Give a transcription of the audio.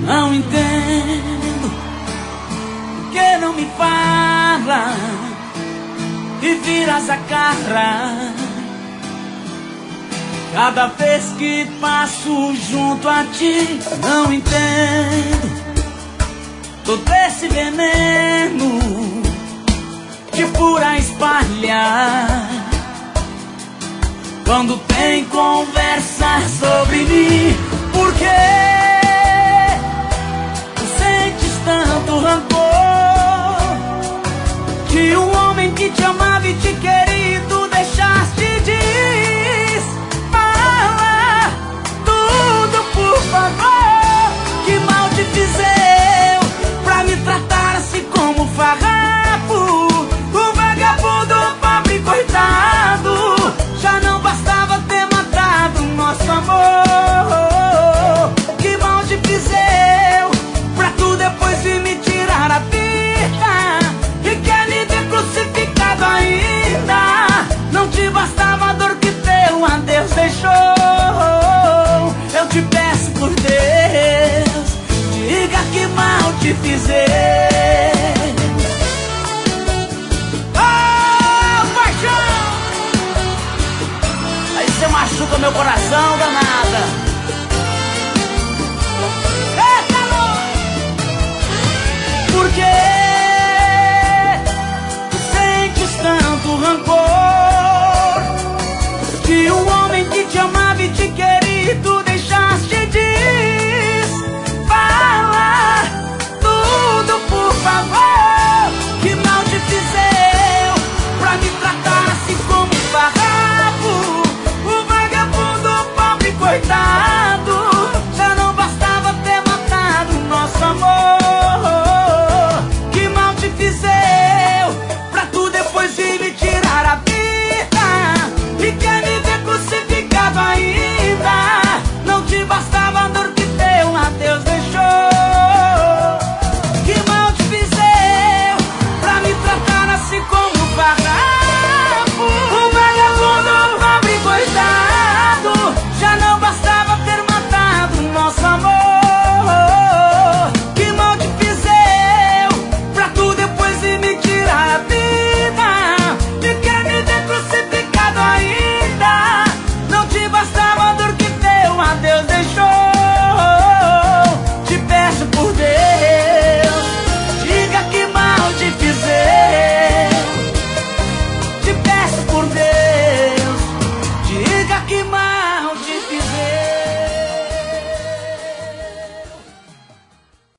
Não entendo que não me fala e viras a cara cada vez que passo junto a ti. Não entendo todo esse veneno que pura espalhar quando tem conversa sobre mim. Por que tu sentes tanto rancor que um homem que te amava e te queria tu deixaste de falar tudo, por favor? Que mal te fiz eu pra me tratar assim como farrapo? O vagabundo, pobre coitado, já não bastava ter matado nosso amor. Que mal te fiz eu pra tu depois vir me tirar a vida e quer me ver crucificado ainda? Não te bastava a dor que teu adeus deixou. Eu te peço por Deus, diga que mal te fiz eu. Você machuca meu coração, danada. Eita, amor! Por que tu sentes tanto rancor que um homem que te amava e te queria tu deixaste de falar tudo, por favor? Que mal te fiz eu pra me tratar assim como farrapo? Coitado, já não bastava ter matado nosso amor. Que mal te fiz eu pra tu depois vir me tirar a vida e quer me ver crucificado ainda? Não te bastava a dor que teu adeus deixou. Que mal te fiz eu pra me tratar assim como farrapo? Um vagabundo, pobre coitado, já não bastava ter matado nosso amor. Que mal te fiz eu pra tu depois ir me tirar a vida e quer me ver crucificado ainda? Não te bastava a dor que teu adeus deixou. Te peço por Deus, diga que mal te fiz eu. Te peço por Deus,